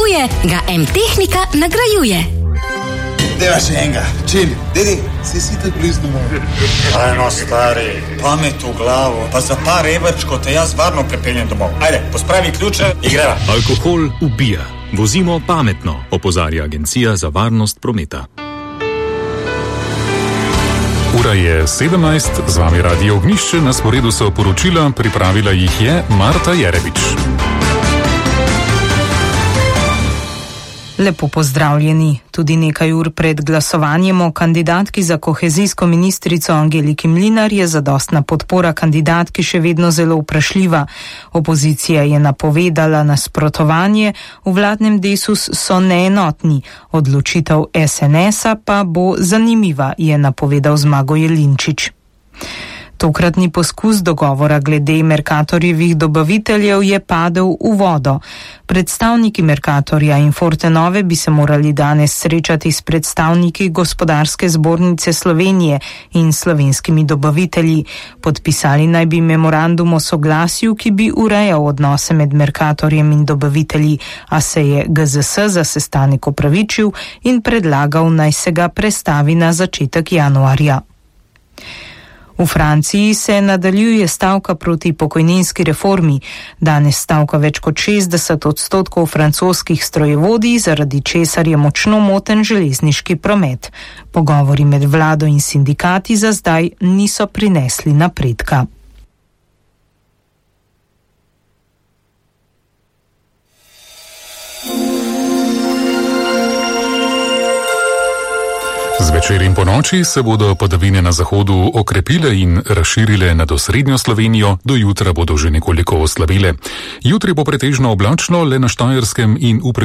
potrebuje, ga M-Tehnika nagrajuje. Deva še enega. Čim? Dedi, si tako blizu domov. Ajno, stari, pamet v glavo. Pa za par evrčko te jaz varno prepeljem domov. Ajde, pospravi ključe in greva. Alkohol ubija. Vozimo pametno, opozarja Agencija za varnost prometa. Ura je 17, z vami Radio Ognjišče, na sporedu so poročila, pripravila jih je Marta Jerevič. Lepo pozdravljeni. Tudi nekaj ur pred glasovanjem o kandidatki za kohezijsko ministrico Angeliki Mlinar je zadostna podpora kandidatki še vedno zelo vprašljiva. Opozicija je napovedala nasprotovanje, v vladnem Desus so neenotni. Odločitev SNS-a pa bo zanimiva, je napovedal Zmago Jelinčič. Tokratni poskus dogovora glede Mercatorjevih dobaviteljev je padel v vodo. Predstavniki Mercatorja in Fortenove bi se morali danes srečati s predstavniki Gospodarske zbornice Slovenije in slovenskimi dobavitelji. Podpisali naj bi memorandum o soglasju, ki bi urejal odnose med Mercatorjem in dobavitelji, a se je GZS za sestanek opravičil in predlagal, naj se ga prestavi na začetek januarja. V Franciji se nadaljuje stavka proti pokojninski reformi. Danes stavka več kot 60% francoskih strojevodij, zaradi česar je močno moten železniški promet. Pogovori med vlado in sindikati za zdaj niso prinesli napredka. Zvečer in ponoči se bodo padavine na zahodu okrepile in razširile nad osrednjo Slovenijo, do jutra bodo že nekoliko oslabile. Jutri bo pretežno oblačno, le na Štajerskem in v